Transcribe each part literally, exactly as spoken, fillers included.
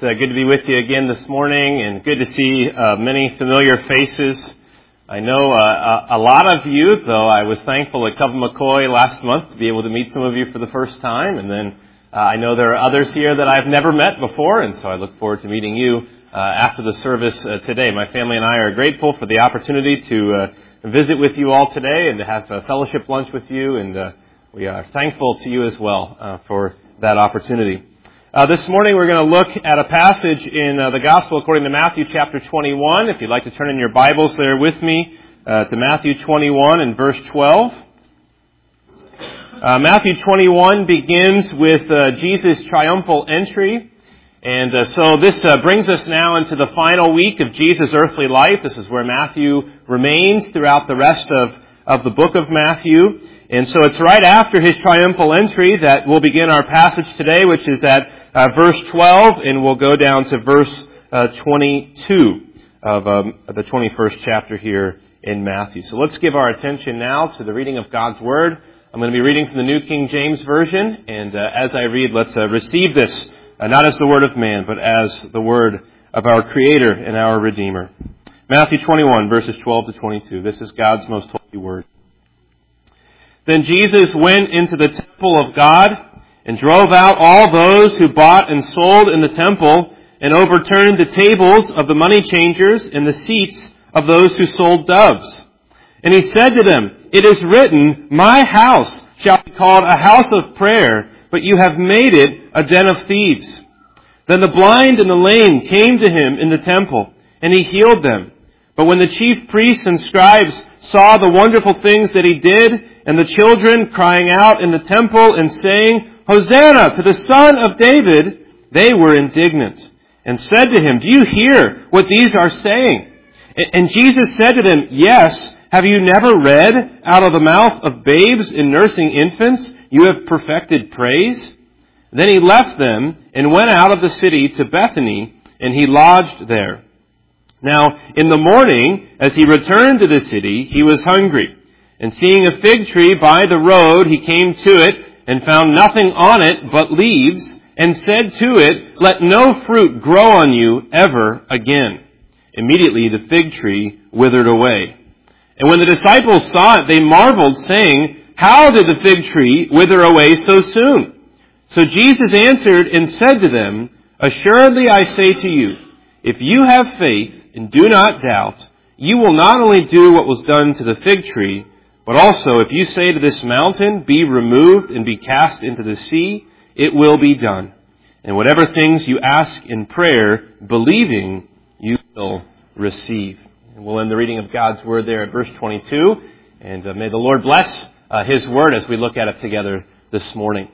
It's uh, good to be with you again this morning, and good to see uh, many familiar faces. I know uh, a, a lot of you, though I was thankful at Cove McCoy last month to be able to meet some of you for the first time, and then uh, I know there are others here that I've never met before, and so I look forward to meeting you uh, after the service uh, today. My family and I are grateful for the opportunity to uh, visit with you all today and to have a fellowship lunch with you, and uh, we are thankful to you as well uh, for that opportunity. Uh, this morning we're going to look at a passage in uh, the Gospel according to Matthew chapter twenty-one. If you'd like to turn in your Bibles there with me uh, to Matthew twenty-one and verse twelve. Uh, Matthew twenty-one begins with uh, Jesus' triumphal entry. And uh, so this uh, brings us now into the final week of Jesus' earthly life. This is where Matthew remains throughout the rest of, of the book of Matthew. And so it's right after his triumphal entry that we'll begin our passage today, which is at uh, verse twelve, and we'll go down to verse uh, twenty-two of um, the twenty-first chapter here in Matthew. So let's give our attention now to the reading of God's Word. I'm going to be reading from the New King James Version, and uh, as I read, let's uh, receive this, uh, not as the Word of man, but as the Word of our Creator and our Redeemer. Matthew twenty-one, verses twelve to twenty-two. This is God's most holy Word. Then Jesus went into the temple of God and drove out all those who bought and sold in the temple and overturned the tables of the money changers and the seats of those who sold doves. And he said to them, "It is written, my house shall be called a house of prayer, but you have made it a den of thieves." Then the blind and the lame came to him in the temple, and he healed them. But when the chief priests and scribes saw the wonderful things that he did, and the children crying out in the temple and saying, "Hosanna to the Son of David," they were indignant and said to him, "Do you hear what these are saying?" And Jesus said to them, "Yes, have you never read, out of the mouth of babes and nursing infants, you have perfected praise?" Then he left them and went out of the city to Bethany, and he lodged there. Now, in the morning, as he returned to the city, he was hungry. And seeing a fig tree by the road, he came to it and found nothing on it but leaves, and said to it, "Let no fruit grow on you ever again." Immediately the fig tree withered away. And when the disciples saw it, they marveled, saying, "How did the fig tree wither away so soon?" So Jesus answered and said to them, "Assuredly I say to you, if you have faith and do not doubt, you will not only do what was done to the fig tree, but also if you say to this mountain, 'Be removed and be cast into the sea,' it will be done. And whatever things you ask in prayer, believing, you will receive." And we'll end the reading of God's Word there at verse twenty-two. And uh, may the Lord bless uh, His Word as we look at it together this morning.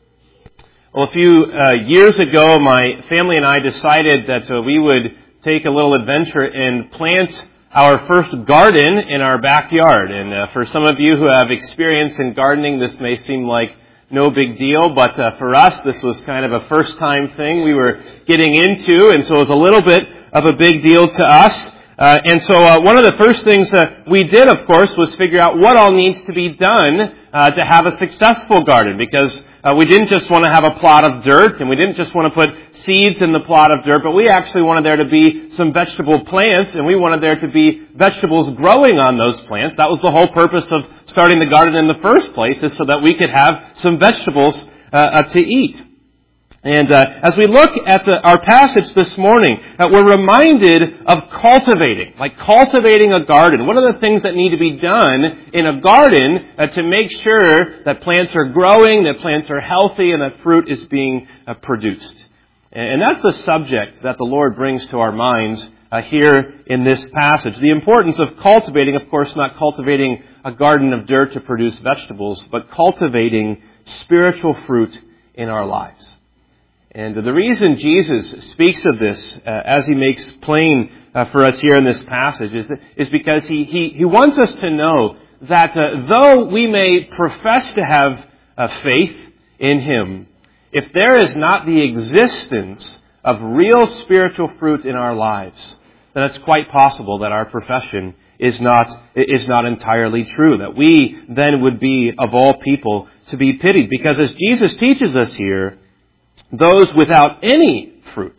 Well, a few uh, years ago, my family and I decided that uh, we would take a little adventure and plant our first garden in our backyard. And uh, for some of you who have experience in gardening, this may seem like no big deal, but uh, for us, this was kind of a first-time thing we were getting into, and so it was a little bit of a big deal to us. Uh, and so uh, one of the first things uh, we did, of course, was figure out what all needs to be done uh, to have a successful garden, because uh, we didn't just want to have a plot of dirt, and we didn't just want to put seeds in the plot of dirt, but we actually wanted there to be some vegetable plants, and we wanted there to be vegetables growing on those plants. That was the whole purpose of starting the garden in the first place, is so that we could have some vegetables uh, uh, to eat. And uh, as we look at the, our passage this morning, uh, we're reminded of cultivating, like cultivating a garden. What are the things that need to be done in a garden uh, to make sure that plants are growing, that plants are healthy, and that fruit is being uh, produced? And that's the subject that the Lord brings to our minds uh, here in this passage. The importance of cultivating, of course, not cultivating a garden of dirt to produce vegetables, but cultivating spiritual fruit in our lives. And the reason Jesus speaks of this, uh, as he makes plain uh, for us here in this passage, is, that, is because he, he, he wants us to know that uh, though we may profess to have uh, faith in Him, if there is not the existence of real spiritual fruit in our lives, then it's quite possible that our profession is not, is not entirely true. That we then would be, of all people, to be pitied. Because as Jesus teaches us here, those without any fruit,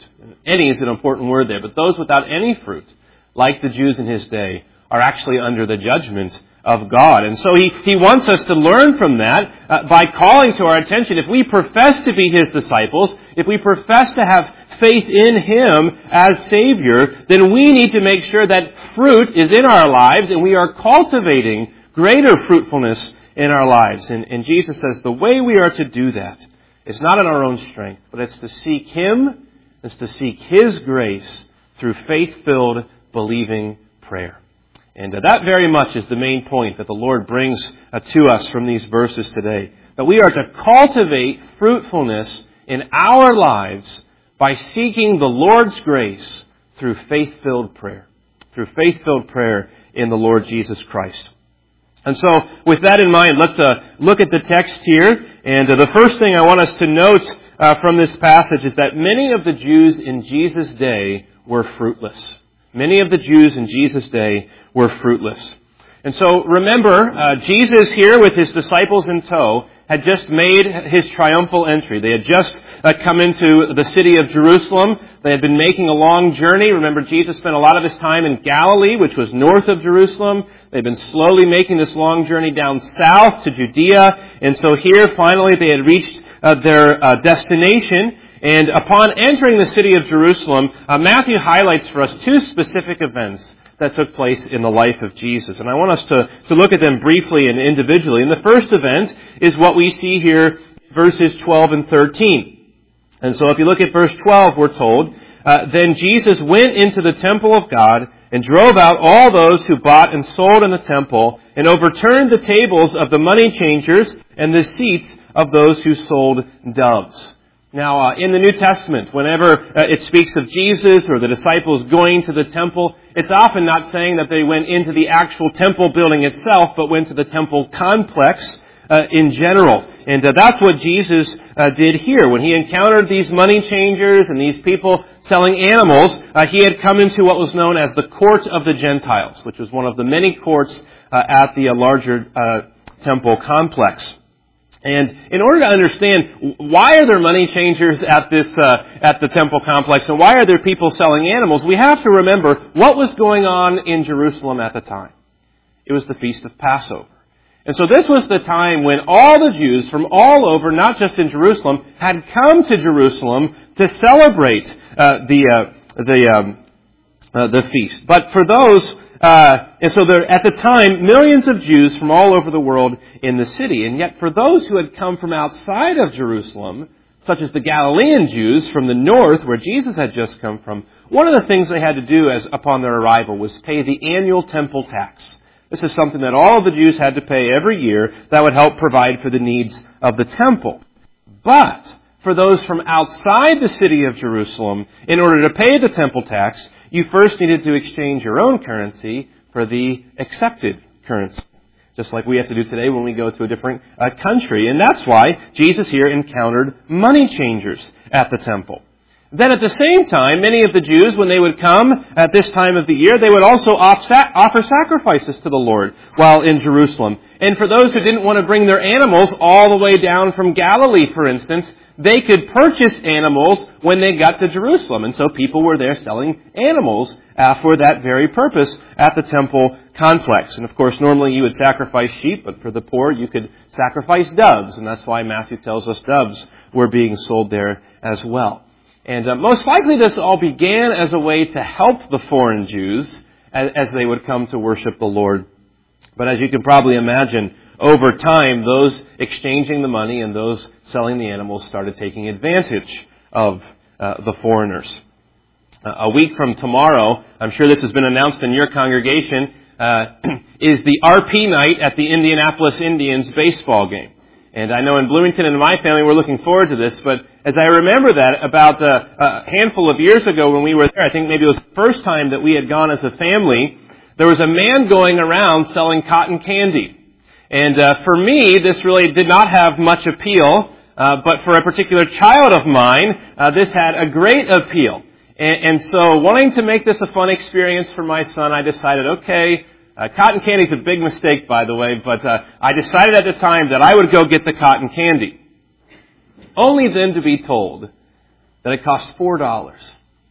Any is an important word there, but those without any fruit, like the Jews in his day, are actually under the judgment of God. And so he, he wants us to learn from that uh, by calling to our attention. If we profess to be his disciples, if we profess to have faith in him as Savior, then we need to make sure that fruit is in our lives and we are cultivating greater fruitfulness in our lives. And, and Jesus says the way we are to do that is not in our own strength, but it's to seek him, it's to seek his grace through faith-filled, believing prayer. And uh, that very much is the main point that the Lord brings uh, to us from these verses today. That we are to cultivate fruitfulness in our lives by seeking the Lord's grace through faith-filled prayer. Through faith-filled prayer in the Lord Jesus Christ. And so, with that in mind, let's uh, look at the text here. And uh, the first thing I want us to note uh, from this passage is that many of the Jews in Jesus' day were fruitless. Many of the Jews in Jesus' day were fruitless. And so remember, uh, Jesus here with his disciples in tow had just made his triumphal entry. They had just uh, come into the city of Jerusalem. They had been making a long journey. Remember, Jesus spent a lot of his time in Galilee, which was north of Jerusalem. They'd been slowly making this long journey down south to Judea. And so here, finally, they had reached uh, their uh, destination. And upon entering the city of Jerusalem, uh, Matthew highlights for us two specific events that took place in the life of Jesus. And I want us to, to look at them briefly and individually. And the first event is what we see here, verses twelve and thirteen. And so if you look at verse twelve, we're told, uh, Then Jesus went into the temple of God and drove out all those who bought and sold in the temple and overturned the tables of the money changers and the seats of those who sold doves. Now, uh, in the New Testament, whenever uh, it speaks of Jesus or the disciples going to the temple, it's often not saying that they went into the actual temple building itself, but went to the temple complex uh, in general. And uh, that's what Jesus uh, did here. When he encountered these money changers and these people selling animals, uh, he had come into what was known as the Court of the Gentiles, which was one of the many courts uh, at the uh, larger uh, temple complex. And in order to understand why are there money changers at this uh, at the temple complex and why are there people selling animals, we have to remember what was going on in Jerusalem at the time. It was the Feast of Passover. And so this was the time when all the Jews from all over, not just in Jerusalem, had come to Jerusalem to celebrate uh, the uh, the um, uh, the feast. But for those Uh, and so there, at the time, millions of Jews from all over the world in the city. And yet for those who had come from outside of Jerusalem, such as the Galilean Jews from the north, where Jesus had just come from, one of the things they had to do as upon their arrival was pay the annual temple tax. This is something that all of the Jews had to pay every year that would help provide for the needs of the temple. But for those from outside the city of Jerusalem, in order to pay the temple tax, you first needed to exchange your own currency for the accepted currency. Just like we have to do today when we go to a different uh, country. And that's why Jesus here encountered money changers at the temple. Then at the same time, many of the Jews, when they would come at this time of the year, they would also offer sacrifices to the Lord while in Jerusalem. And for those who didn't want to bring their animals all the way down from Galilee, for instance, they could purchase animals when they got to Jerusalem. And so people were there selling animals uh, for that very purpose at the temple complex. And of course, normally you would sacrifice sheep, but for the poor you could sacrifice doves. And that's why Matthew tells us doves were being sold there as well. And uh, most likely this all began as a way to help the foreign Jews as, as they would come to worship the Lord. But as you can probably imagine, over time, those exchanging the money and those selling the animals started taking advantage of uh, the foreigners. Uh, a week from tomorrow, I'm sure this has been announced in your congregation, uh, is the R P night at the Indianapolis Indians baseball game. And I know in Bloomington and my family we're looking forward to this, but as I remember that, about a, a handful of years ago when we were there, I think maybe it was the first time that we had gone as a family, there was a man going around selling cotton candy. And uh, for me, this really did not have much appeal, uh, but for a particular child of mine, uh, this had a great appeal. And, and so wanting to make this a fun experience for my son, I decided, okay, uh, cotton candy is a big mistake, by the way, but uh, I decided at the time that I would go get the cotton candy. Only then to be told that it cost four dollars.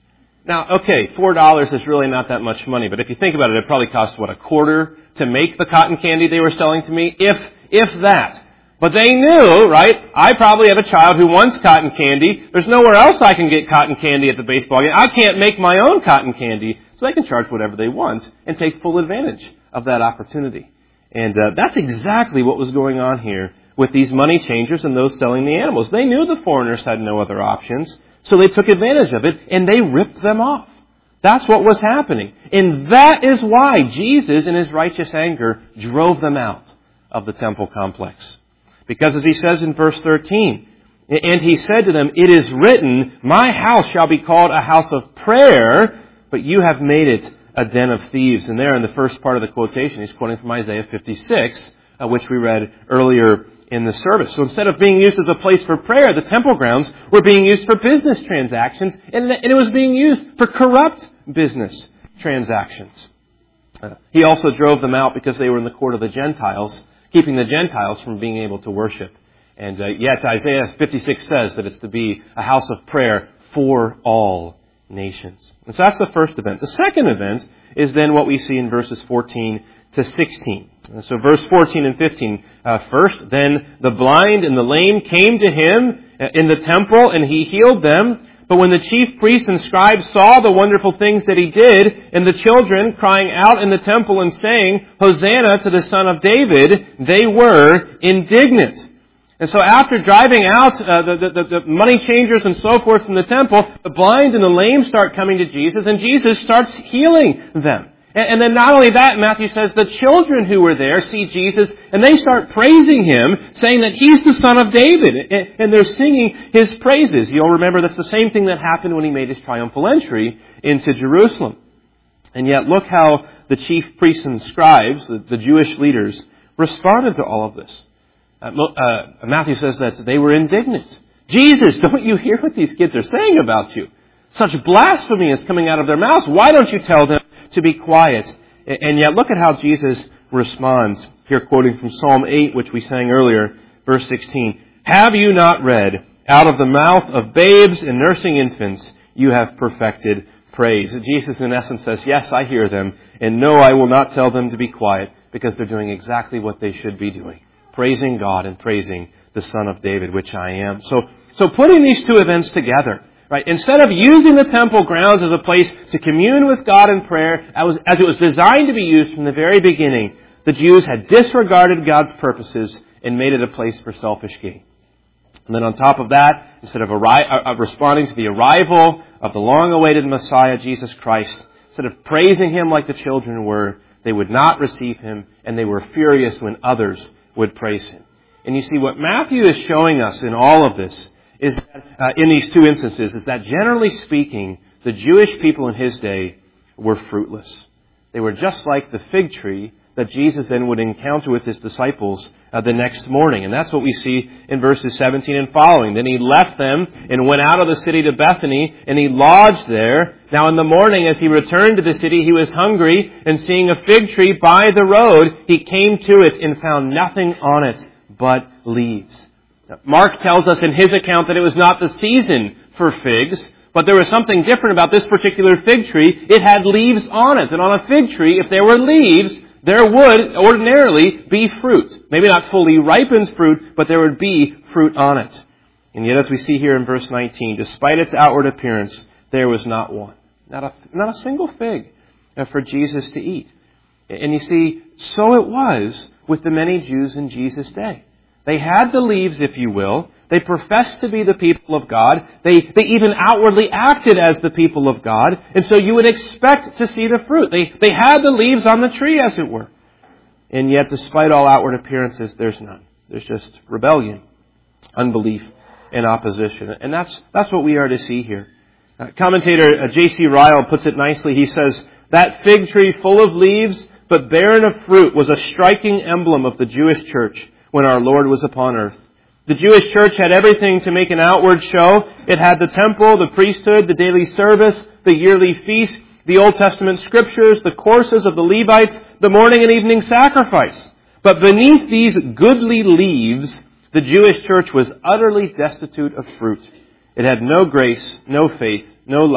Now, okay, four dollars is really not that much money, but if you think about it, it probably cost, what, a quarter to make the cotton candy they were selling to me? If, if that. But they knew, right, I probably have a child who wants cotton candy. There's nowhere else I can get cotton candy at the baseball game. I can't make my own cotton candy. So they can charge whatever they want and take full advantage of that opportunity. And uh, that's exactly what was going on here with these money changers and those selling the animals. They knew the foreigners had no other options, so they took advantage of it and they ripped them off. That's what was happening. And that is why Jesus, in His righteous anger, drove them out of the temple complex. Because as He says in verse thirteen, and He said to them, "It is written, my house shall be called a house of prayer, but you have made it a den of thieves." And there in the first part of the quotation, He's quoting from Isaiah fifty-six, uh, which we read earlier in the service. So instead of being used as a place for prayer, the temple grounds were being used for business transactions, and it was being used for corrupt business transactions. Uh, he also drove them out because they were in the court of the Gentiles, keeping the Gentiles from being able to worship. And uh, yet Isaiah fifty-six says that it's to be a house of prayer for all nations. And so that's the first event. The second event is then what we see in verses fourteen to sixteen. And so verse fourteen and fifteen. Uh, first, then the blind and the lame came to Him in the temple, and He healed them. But when the chief priests and scribes saw the wonderful things that He did, and the children crying out in the temple and saying, "Hosanna to the Son of David," they were indignant. And so after driving out uh, the, the, the money changers and so forth from the temple, the blind and the lame start coming to Jesus, and Jesus starts healing them. And, and then not only that, Matthew says the children who were there see Jesus, and they start praising Him, saying that He's the Son of David. And, and they're singing His praises. You'll remember that's the same thing that happened when He made His triumphal entry into Jerusalem. And yet look how the chief priests and scribes, the, the Jewish leaders, responded to all of this. Uh, uh, Matthew says that they were indignant. "Jesus, don't you hear what these kids are saying about you? Such blasphemy is coming out of their mouths. Why don't you tell them to be quiet?" And yet look at how Jesus responds. Here quoting from Psalm eight, which we sang earlier, verse sixteen. "Have you not read, out of the mouth of babes and nursing infants, you have perfected praise." Jesus in essence says, yes, I hear them, and no, I will not tell them to be quiet, because they're doing exactly what they should be doing. Praising God and praising the Son of David, which I am. So, so putting these two events together, right? Instead of using the temple grounds as a place to commune with God in prayer, as, as it was designed to be used from the very beginning, the Jews had disregarded God's purposes and made it a place for selfish gain. And then on top of that, instead of, arri- of responding to the arrival of the long-awaited Messiah, Jesus Christ, instead of praising Him like the children were, they would not receive Him, and they were furious when others would praise Him. And you see, what Matthew is showing us in all of this is that, uh, in these two instances, is that generally speaking, the Jewish people in His day were fruitless. They were just like the fig tree that Jesus then would encounter with His disciples uh, the next morning. And that's what we see in verses seventeen and following. "Then He left them and went out of the city to Bethany, and He lodged there. Now in the morning, as He returned to the city, He was hungry, and seeing a fig tree by the road, He came to it and found nothing on it but leaves." Now, Mark tells us in his account that it was not the season for figs, but there was something different about this particular fig tree. It had leaves on it. And on a fig tree, if there were leaves, there would ordinarily be fruit. Maybe not fully ripened fruit, but there would be fruit on it. And yet, as we see here in verse nineteen, despite its outward appearance, there was not one. Not a, not a single fig for Jesus to eat. And you see, so it was with the many Jews in Jesus' day. They had the leaves, if you will. They professed to be the people of God. They, they even outwardly acted as the people of God. And so you would expect to see the fruit. They, they had the leaves on the tree, as it were. And yet, despite all outward appearances, there's none. There's just rebellion, unbelief, and opposition. And that's, that's what we are to see here. Uh, commentator uh, J C Ryle puts it nicely. He says, "That fig tree full of leaves but barren of fruit was a striking emblem of the Jewish church when our Lord was upon earth. The Jewish church had everything to make an outward show. It had the temple, the priesthood, the daily service, the yearly feast, the Old Testament scriptures, the courses of the Levites, the morning and evening sacrifice. But beneath these goodly leaves, the Jewish church was utterly destitute of fruit. It had no grace, no faith, no love,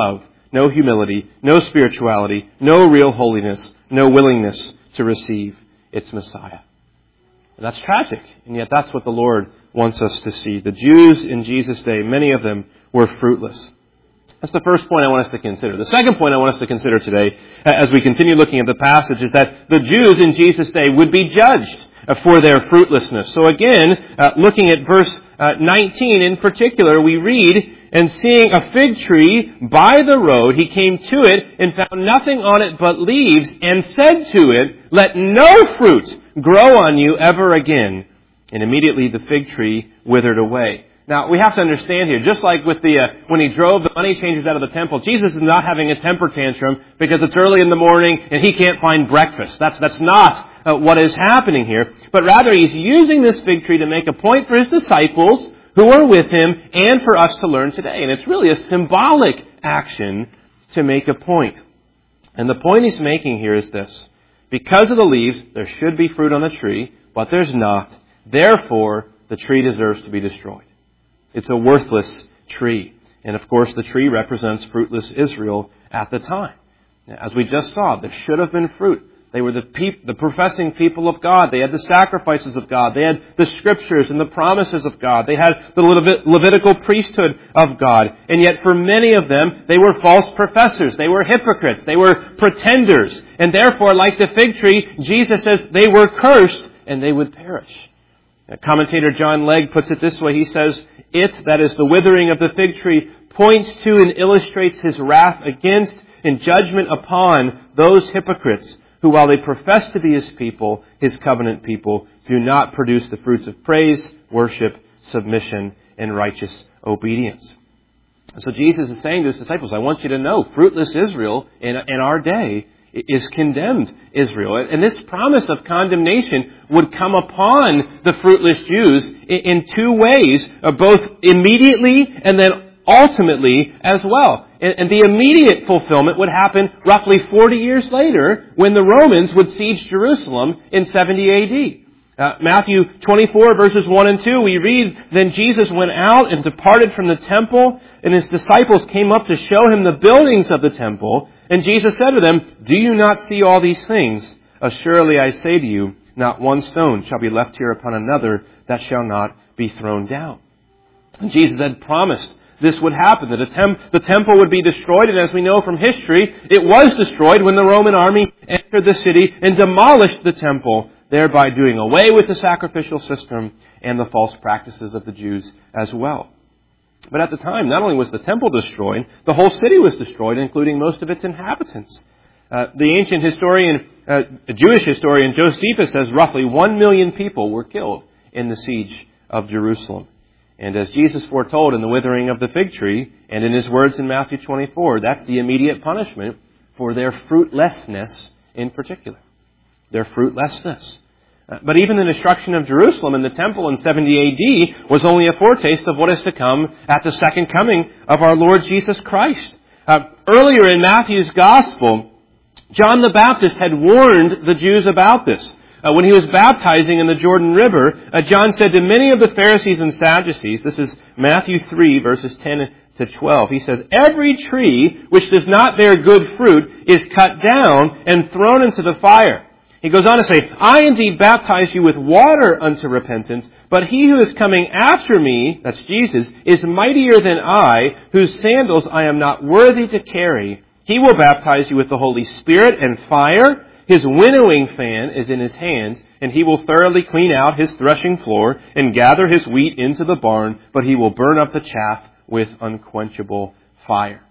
no humility, no spirituality, no real holiness, no willingness to receive its Messiah. And that's tragic, and yet that's what the Lord wants us to see. The Jews in Jesus' day, many of them were fruitless. That's the first point I want us to consider. The second point I want us to consider today, as we continue looking at the passage, is that the Jews in Jesus' day would be judged for their fruitlessness. So again, uh, looking at verse uh, nineteen in particular, we read, "And seeing a fig tree by the road, he came to it and found nothing on it but leaves, and said to it, 'Let no fruit grow on you ever again.' And immediately the fig tree withered away." Now, we have to understand here, just like with the, uh, when he drove the money changers out of the temple, Jesus is not having a temper tantrum because it's early in the morning and he can't find breakfast. That's, that's not uh, what is happening here. But rather, he's using this fig tree to make a point for his disciples who are with him and for us to learn today. And it's really a symbolic action to make a point. And the point he's making here is this. Because of the leaves, there should be fruit on the tree, but there's not. Therefore, the tree deserves to be destroyed. It's a worthless tree. And of course, the tree represents fruitless Israel at the time. As we just saw, there should have been fruit. They were the peop- the professing people of God. They had the sacrifices of God. They had the scriptures and the promises of God. They had the Levit- Levitical priesthood of God. And yet for many of them, they were false professors. They were hypocrites. They were pretenders. And therefore, like the fig tree, Jesus says they were cursed and they would perish. Commentator John Legg puts it this way. He says, "It, that is the withering of the fig tree, points to and illustrates his wrath against and judgment upon those hypocrites who, while they profess to be his people, his covenant people, do not produce the fruits of praise, worship, submission, and righteous obedience." So Jesus is saying to his disciples, I want you to know, fruitless Israel in, in our day is condemned Israel. And this promise of condemnation would come upon the fruitless Jews in two ways, both immediately and then ultimately as well. And the immediate fulfillment would happen roughly forty years later when the Romans would siege Jerusalem in seventy A D. Uh, Matthew twenty-four verses one and two, we read, "Then Jesus went out and departed from the temple, and his disciples came up to show him the buildings of the temple. And Jesus said to them, 'Do you not see all these things? Assuredly I say to you, not one stone shall be left here upon another that shall not be thrown down.'" And Jesus had promised this would happen, that the, temp- the temple would be destroyed. And as we know from history, it was destroyed when the Roman army entered the city and demolished the temple, thereby doing away with the sacrificial system and the false practices of the Jews as well. But at the time, not only was the temple destroyed, the whole city was destroyed, including most of its inhabitants. Uh, the ancient historian, uh, Jewish historian Josephus says roughly one million people were killed in the siege of Jerusalem. And as Jesus foretold in the withering of the fig tree, and in his words in Matthew twenty-four, that's the immediate punishment for their fruitlessness in particular. Their fruitlessness. But even the destruction of Jerusalem and the temple in seventy A D was only a foretaste of what is to come at the second coming of our Lord Jesus Christ. Uh, earlier in Matthew's Gospel, John the Baptist had warned the Jews about this. Uh, when he was baptizing in the Jordan River, uh, John said to many of the Pharisees and Sadducees, this is Matthew three, verses ten to twelve, he says, "Every tree which does not bear good fruit is cut down and thrown into the fire." He goes on to say, "I indeed baptize you with water unto repentance, but he who is coming after me," that's Jesus, "is mightier than I, whose sandals I am not worthy to carry. He will baptize you with the Holy Spirit and fire. His winnowing fan is in his hand, and he will thoroughly clean out his threshing floor and gather his wheat into the barn, but he will burn up the chaff with unquenchable fire."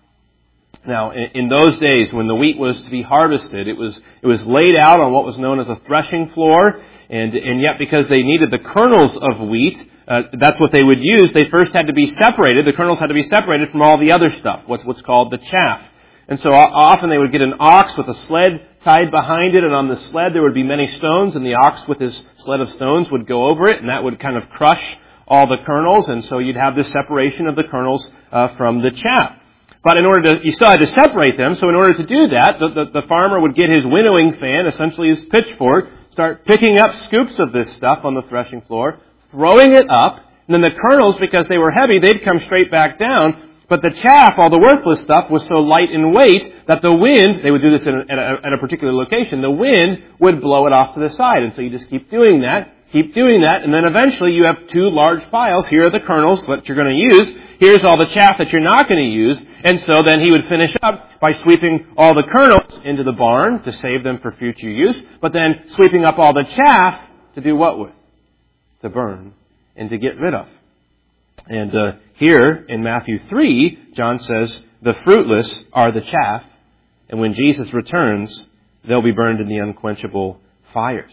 Now, in those days, when the wheat was to be harvested, it was it was laid out on what was known as a threshing floor, and and yet because they needed the kernels of wheat, uh, that's what they would use. They first had to be separated. The kernels had to be separated from all the other stuff, what's what's called the chaff. And so often they would get an ox with a sled tied behind it, and on the sled there would be many stones, and the ox with his sled of stones would go over it, and that would kind of crush all the kernels, and so you'd have this separation of the kernels uh, from the chaff. But in order to, you still had to separate them, so in order to do that, the, the, the farmer would get his winnowing fan, essentially his pitchfork, start picking up scoops of this stuff on the threshing floor, throwing it up, and then the kernels, because they were heavy, they'd come straight back down. But the chaff, all the worthless stuff, was so light in weight that the wind, they would do this in a, at, a, at a particular location, the wind would blow it off to the side. And so you just keep doing that, keep doing that, and then eventually you have two large piles. Here are the kernels that you're going to use. Here's all the chaff that you're not going to use. And so then he would finish up by sweeping all the kernels into the barn to save them for future use, but then sweeping up all the chaff to do what with? To burn and to get rid of. And uh, here in Matthew three, John says, the fruitless are the chaff, and when Jesus returns, they'll be burned in the unquenchable fires.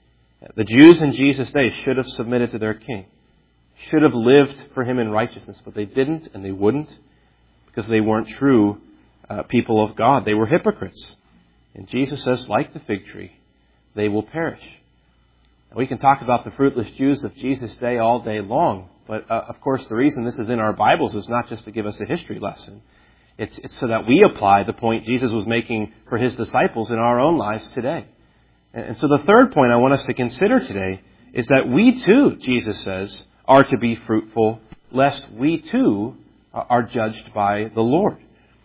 The Jews in Jesus' day should have submitted to their king, should have lived for him in righteousness, but they didn't and they wouldn't because they weren't true uh, people of God. They were hypocrites. And Jesus says, like the fig tree, they will perish. And we can talk about the fruitless Jews of Jesus' day all day long. But, uh, of course, the reason this is in our Bibles is not just to give us a history lesson. It's, it's so that we apply the point Jesus was making for his disciples in our own lives today. And, and so the third point I want us to consider today is that we too, Jesus says, are to be fruitful, lest we too are judged by the Lord.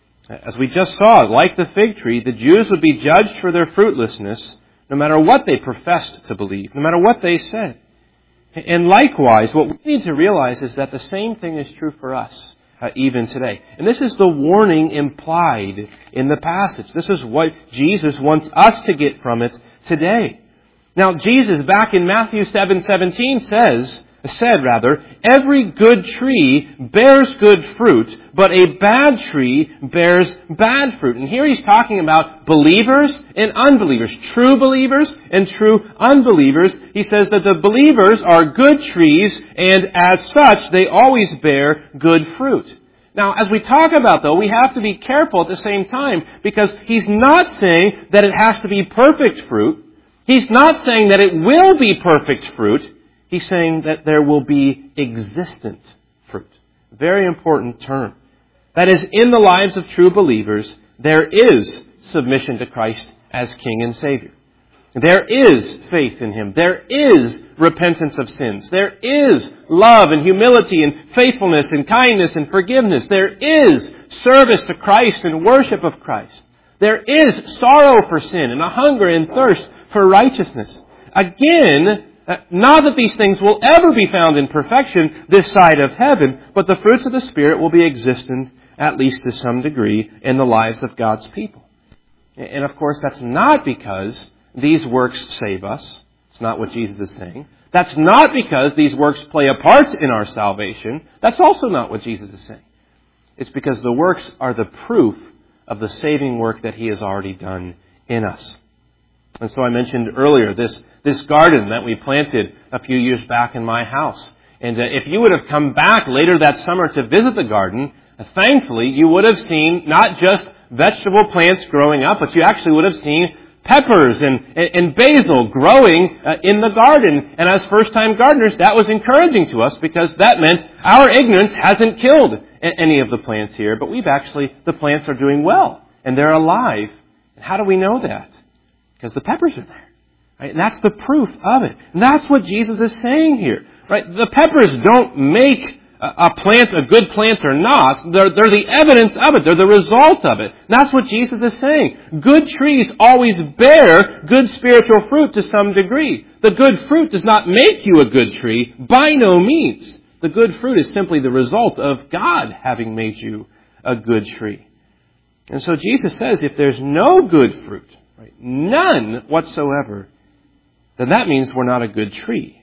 As we just saw, like the fig tree, the Jews would be judged for their fruitlessness no matter what they professed to believe, no matter what they said. And likewise, what we need to realize is that the same thing is true for us, uh, even today. And this is the warning implied in the passage. This is what Jesus wants us to get from it today. Now, Jesus, back in Matthew seven seventeen, says, said rather, every good tree bears good fruit, but a bad tree bears bad fruit. And here he's talking about believers and unbelievers, true believers and true unbelievers. He says that the believers are good trees, and as such, they always bear good fruit. Now, as we talk about, though, we have to be careful at the same time, because he's not saying that it has to be perfect fruit. He's not saying that it will be perfect fruit. He's saying that there will be existent fruit. Very important term. That is, in the lives of true believers, there is submission to Christ as King and Savior. There is faith in Him. There is repentance of sins. There is love and humility and faithfulness and kindness and forgiveness. There is service to Christ and worship of Christ. There is sorrow for sin and a hunger and thirst for righteousness. Again, not that these things will ever be found in perfection this side of heaven, but the fruits of the Spirit will be existent, at least to some degree, in the lives of God's people. And of course, that's not because these works save us. It's not what Jesus is saying. That's not because these works play a part in our salvation. That's also not what Jesus is saying. It's because the works are the proof of the saving work that He has already done in us. And so I mentioned earlier this, this garden that we planted a few years back in my house. And uh, if you would have come back later that summer to visit the garden, uh, thankfully you would have seen not just vegetable plants growing up, but you actually would have seen peppers and, and, and basil growing uh, in the garden. And as first-time gardeners, that was encouraging to us because that meant our ignorance hasn't killed a- any of the plants here, but we've actually, the plants are doing well and they're alive. And how do we know that? Because the peppers are there. Right? And that's the proof of it. And that's what Jesus is saying here. Right? The peppers don't make a, a plant a good plant or not. They're, they're the evidence of it. They're the result of it. And that's what Jesus is saying. Good trees always bear good spiritual fruit to some degree. The good fruit does not make you a good tree. By no means. The good fruit is simply the result of God having made you a good tree. And so Jesus says if there's no good fruit, right, none whatsoever, then that means we're not a good tree.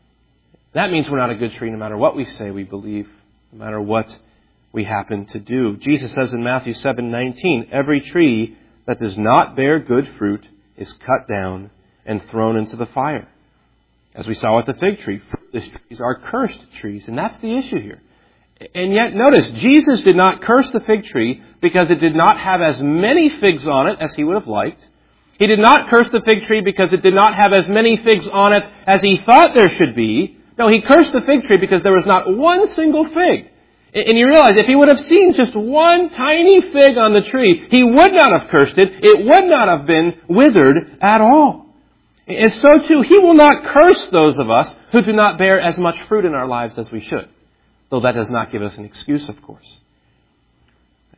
That means we're not a good tree no matter what we say we believe, no matter what we happen to do. Jesus says in Matthew seven nineteen, every tree that does not bear good fruit is cut down and thrown into the fire. As we saw with the fig tree, fruitless trees are cursed trees, and that's the issue here. And yet, notice, Jesus did not curse the fig tree because it did not have as many figs on it as He would have liked. He did not curse the fig tree because it did not have as many figs on it as He thought there should be. No, He cursed the fig tree because there was not one single fig. And you realize if He would have seen just one tiny fig on the tree, He would not have cursed it. It would not have been withered at all. And so too, He will not curse those of us who do not bear as much fruit in our lives as we should. Though that does not give us an excuse, of course.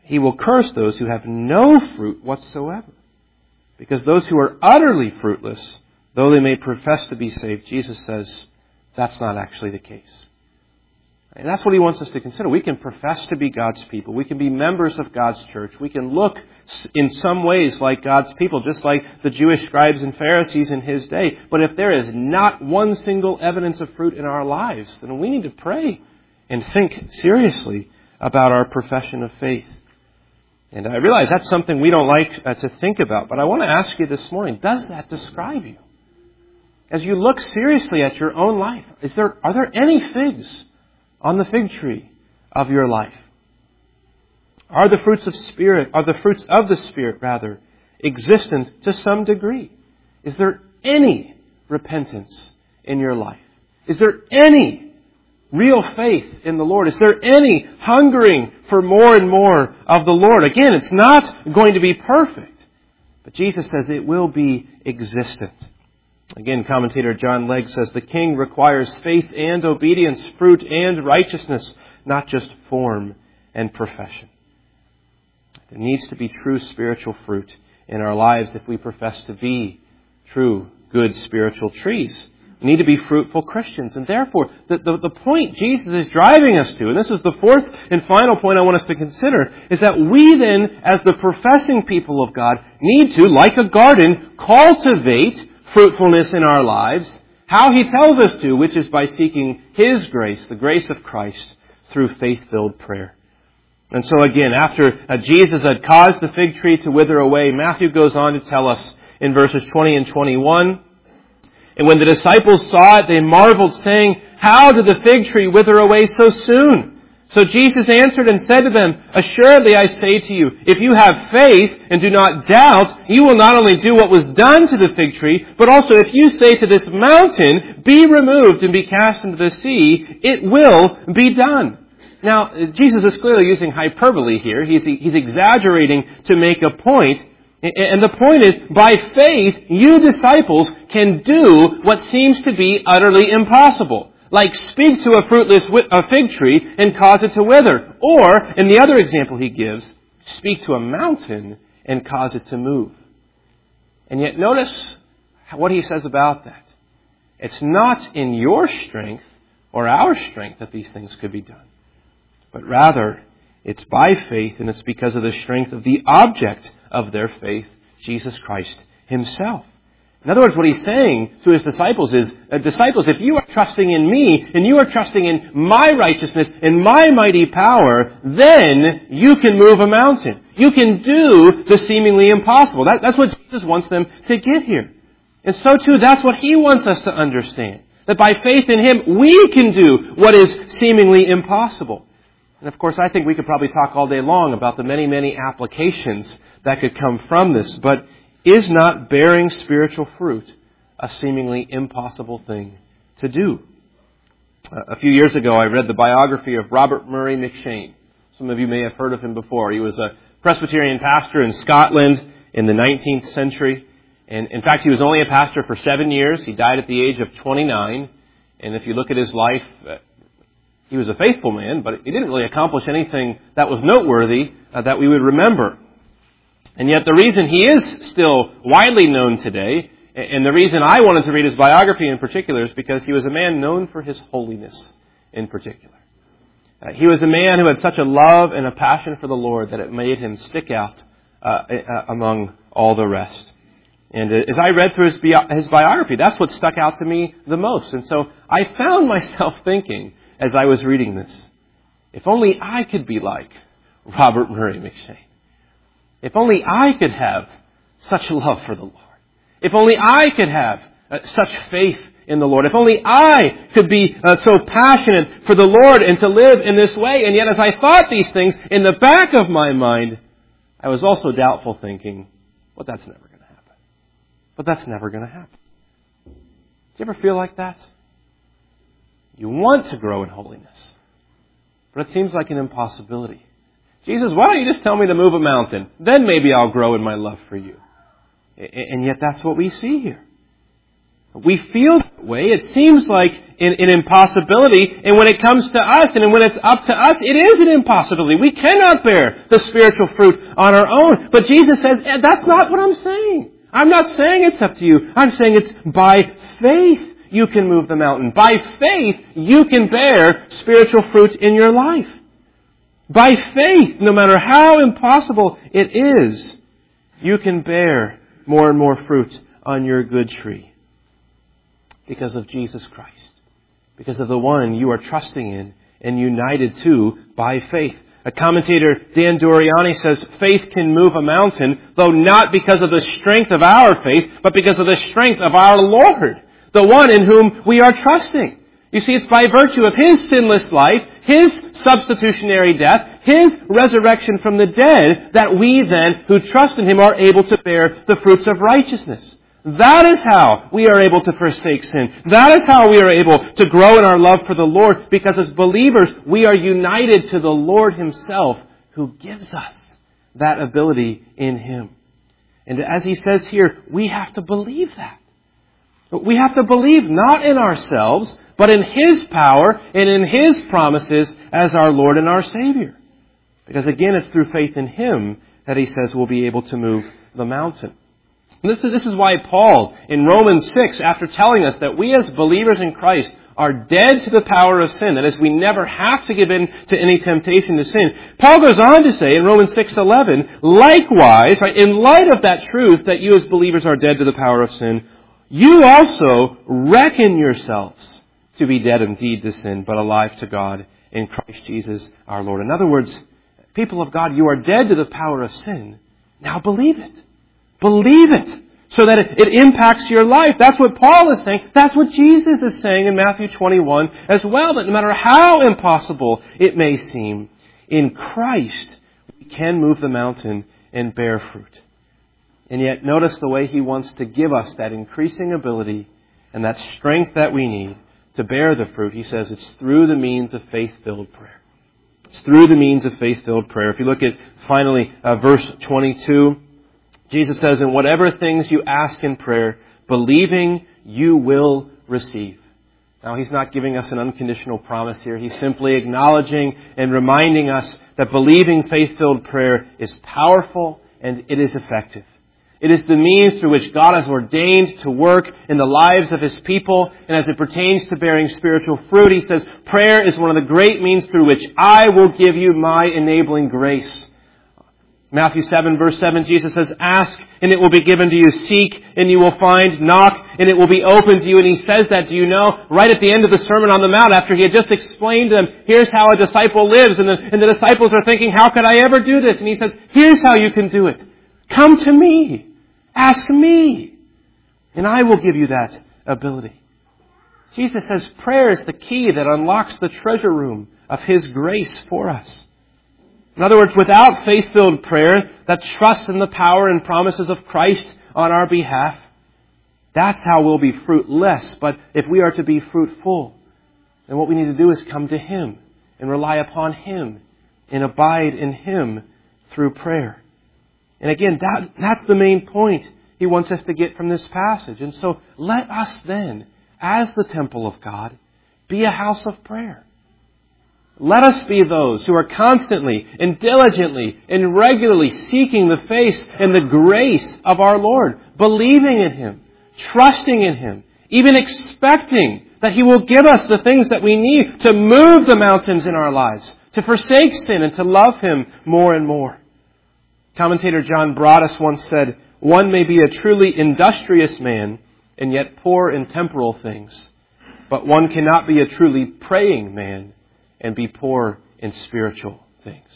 He will curse those who have no fruit whatsoever. Because those who are utterly fruitless, though they may profess to be saved, Jesus says that's not actually the case. And that's what He wants us to consider. We can profess to be God's people. We can be members of God's church. We can look in some ways like God's people, just like the Jewish scribes and Pharisees in His day. But if there is not one single evidence of fruit in our lives, then we need to pray and think seriously about our profession of faith. And I realize that's something we don't like uh, to think about, but I want to ask you this morning, does that describe you? As you look seriously at your own life, is there are there any figs on the fig tree of your life? Are the fruits of Spirit, are the fruits of the Spirit, rather, existent to some degree? Is there any repentance in your life? Is there any real faith in the Lord? Is there any hungering for more and more of the Lord? Again, it's not going to be perfect, but Jesus says it will be existent. Again, commentator John Legg says, the King requires faith and obedience, fruit and righteousness, not just form and profession. There needs to be true spiritual fruit in our lives if we profess to be true, good spiritual trees. We need to be fruitful Christians. And therefore, the, the, the point Jesus is driving us to, and this is the fourth and final point I want us to consider, is that we then, as the professing people of God, need to, like a garden, cultivate fruitfulness in our lives, how He tells us to, which is by seeking His grace, the grace of Christ, through faith-filled prayer. And so again, after uh, Jesus had caused the fig tree to wither away, Matthew goes on to tell us in verses twenty and twenty-one, and when the disciples saw it, they marveled, saying, how did the fig tree wither away so soon? So Jesus answered and said to them, assuredly I say to you, if you have faith and do not doubt, you will not only do what was done to the fig tree, but also if you say to this mountain, be removed and be cast into the sea, it will be done. Now, Jesus is clearly using hyperbole here. He's, he's exaggerating to make a point. And the point is, by faith, you disciples can do what seems to be utterly impossible. Like speak to a fruitless a fig tree and cause it to wither. Or, in the other example he gives, speak to a mountain and cause it to move. And yet notice what he says about that. It's not in your strength or our strength that these things could be done. But rather, it's by faith, and it's because of the strength of the object of their faith, Jesus Christ Himself. In other words, what He's saying to His disciples is, uh, disciples, if you are trusting in Me, and you are trusting in My righteousness and My mighty power, then you can move a mountain. You can do the seemingly impossible. That, that's what Jesus wants them to get here. And so too, that's what He wants us to understand. That by faith in Him, we can do what is seemingly impossible. And of course, I think we could probably talk all day long about the many, many applications that could come from this. But is not bearing spiritual fruit a seemingly impossible thing to do? A few years ago, I read the biography of Robert Murray M'Cheyne. Some of you may have heard of him before. He was a Presbyterian pastor in Scotland in the nineteenth century. And in fact, he was only a pastor for seven years. He died at the age of twenty-nine. And if you look at his life, he was a faithful man, but he didn't really accomplish anything that was noteworthy uh, that we would remember. And yet the reason he is still widely known today, and the reason I wanted to read his biography in particular, is because he was a man known for his holiness in particular. Uh, he was a man who had such a love and a passion for the Lord that it made him stick out uh, uh, among all the rest. And as I read through his, bi- his biography, that's what stuck out to me the most. And so I found myself thinking, as I was reading this, if only I could be like Robert Murray M'Cheyne. If only I could have such love for the Lord. If only I could have uh, such faith in the Lord. If only I could be uh, so passionate for the Lord and to live in this way. And yet as I thought these things, in the back of my mind, I was also doubtful, thinking, well, that's never going to happen. But that's never going to happen. Do you ever feel like that? You want to grow in holiness, but it seems like an impossibility. Jesus, why don't you just tell me to move a mountain? Then maybe I'll grow in my love for you. And yet that's what we see here. We feel that way. It seems like an, an impossibility. And when it comes to us, and when it's up to us, it is an impossibility. We cannot bear the spiritual fruit on our own. But Jesus says, eh, that's not what I'm saying. I'm not saying it's up to you. I'm saying it's by faith you can move the mountain. By faith you can bear spiritual fruit in your life. By faith, no matter how impossible it is, you can bear more and more fruit on your good tree. Because of Jesus Christ. Because of the one you are trusting in and united to by faith. A commentator, Dan Doriani, says faith can move a mountain, though not because of the strength of our faith, but because of the strength of our Lord, the one in whom we are trusting. You see, it's by virtue of His sinless life, His substitutionary death, His resurrection from the dead, that we then, who trust in Him, are able to bear the fruits of righteousness. That is how we are able to forsake sin. That is how we are able to grow in our love for the Lord, because as believers, we are united to the Lord Himself, who gives us that ability in Him. And as He says here, we have to believe that. We have to believe not in ourselves, but in His power and in His promises as our Lord and our Savior. Because again, it's through faith in Him that He says we'll be able to move the mountain. And this is, this is why Paul, in Romans six, after telling us that we as believers in Christ are dead to the power of sin, that is, we never have to give in to any temptation to sin, Paul goes on to say in Romans six eleven, likewise, right, in light of that truth that you as believers are dead to the power of sin, you also reckon yourselves to be dead indeed to sin, but alive to God in Christ Jesus our Lord. In other words, people of God, you are dead to the power of sin. Now believe it. Believe it so that it, it impacts your life. That's what Paul is saying. That's what Jesus is saying in Matthew twenty-one as well, that no matter how impossible it may seem, in Christ we can move the mountain and bear fruit. And yet notice the way He wants to give us that increasing ability and that strength that we need to bear the fruit. He says it's through the means of faith-filled prayer. It's through the means of faith-filled prayer. If you look at finally uh, verse twenty-two, Jesus says, in whatever things you ask in prayer, believing you will receive. Now, He's not giving us an unconditional promise here. He's simply acknowledging and reminding us that believing faith-filled prayer is powerful and it is effective. It is the means through which God has ordained to work in the lives of His people. And as it pertains to bearing spiritual fruit, He says, prayer is one of the great means through which I will give you my enabling grace. Matthew seven, verse seven, Jesus says, ask and it will be given to you. Seek and you will find. Knock and it will be opened to you. And He says that, do you know, right at the end of the Sermon on the Mount, after He had just explained to them, here's how a disciple lives. And the, and the disciples are thinking, how could I ever do this? And He says, here's how you can do it. Come to me. Ask me. And I will give you that ability. Jesus says prayer is the key that unlocks the treasure room of His grace for us. In other words, without faith-filled prayer that trusts in the power and promises of Christ on our behalf, that's how we'll be fruitless. But if we are to be fruitful, then what we need to do is come to Him and rely upon Him and abide in Him through prayer. And again, that, that's the main point He wants us to get from this passage. And so let us then, as the temple of God, be a house of prayer. Let us be those who are constantly and diligently and regularly seeking the face and the grace of our Lord, believing in Him, trusting in Him, even expecting that He will give us the things that we need to move the mountains in our lives, to forsake sin and to love Him more and more. Commentator John Broadus once said, one may be a truly industrious man and yet poor in temporal things, but one cannot be a truly praying man and be poor in spiritual things.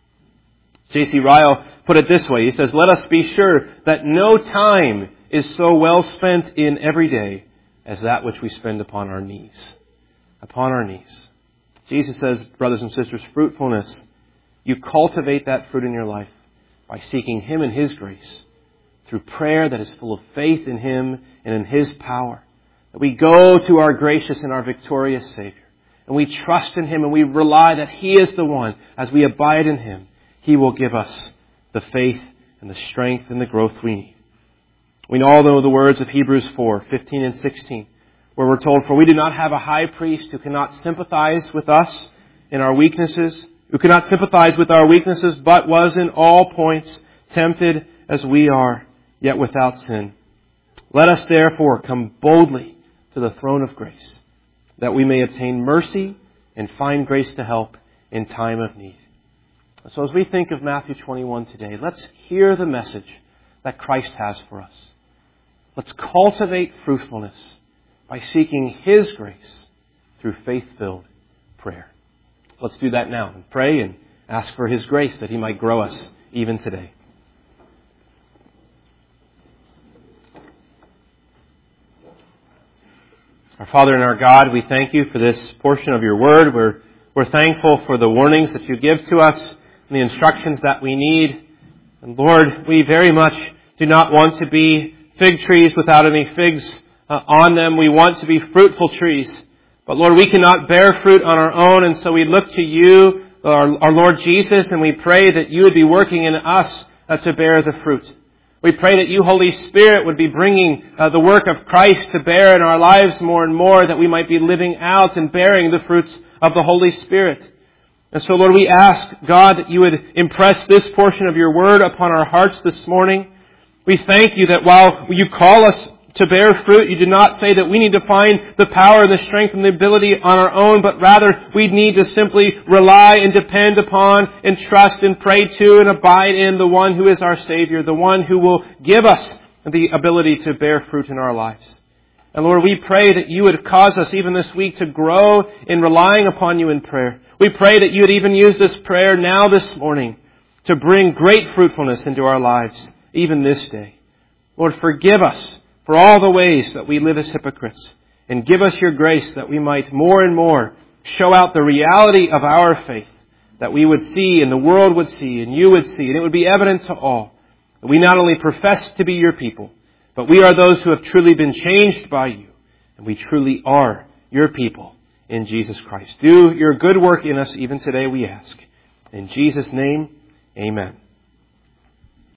J C Ryle put it this way. He says, let us be sure that no time is so well spent in every day as that which we spend upon our knees. Upon our knees. Jesus says, brothers and sisters, fruitfulness, you cultivate that fruit in your life by seeking Him and His grace through prayer that is full of faith in Him and in His power. That we go to our gracious and our victorious Savior. And we trust in Him and we rely that He is the one. As we abide in Him, He will give us the faith and the strength and the growth we need. We all know the words of Hebrews four, fifteen and sixteen, where we're told, "For we do not have a high priest who cannot sympathize with us in our weaknesses, who cannot sympathize with our weaknesses, but was in all points tempted as we are, yet without sin. Let us therefore come boldly to the throne of grace, that we may obtain mercy and find grace to help in time of need." So as we think of Matthew twenty-one today, let's hear the message that Christ has for us. Let's cultivate fruitfulness by seeking His grace through faith-filled prayer. Let's do that now and pray and ask for His grace that He might grow us even today. Our Father and our God, we thank You for this portion of Your Word. We're, we're thankful for the warnings that You give to us and the instructions that we need. And Lord, we very much do not want to be fig trees without any figs uh, on them. We want to be fruitful trees. But Lord, we cannot bear fruit on our own, and so we look to You, our, our Lord Jesus, and we pray that You would be working in us uh, to bear the fruit. We pray that You, Holy Spirit, would be bringing uh, the work of Christ to bear in our lives more and more, that we might be living out and bearing the fruits of the Holy Spirit. And so, Lord, we ask, God, that You would impress this portion of Your Word upon our hearts this morning. We thank You that while You call us to bear fruit, You do not say that we need to find the power and the strength and the ability on our own, but rather we need to simply rely and depend upon and trust and pray to and abide in the one who is our Savior, the one who will give us the ability to bear fruit in our lives. And Lord, we pray that You would cause us even this week to grow in relying upon You in prayer. We pray that You would even use this prayer now this morning to bring great fruitfulness into our lives, even this day. Lord, forgive us for all the ways that we live as hypocrites, and give us Your grace that we might more and more show out the reality of our faith, that we would see and the world would see and You would see, and it would be evident to all that we not only profess to be Your people, but we are those who have truly been changed by You, and we truly are Your people in Jesus Christ. Do Your good work in us even today, we ask. In Jesus' name, amen.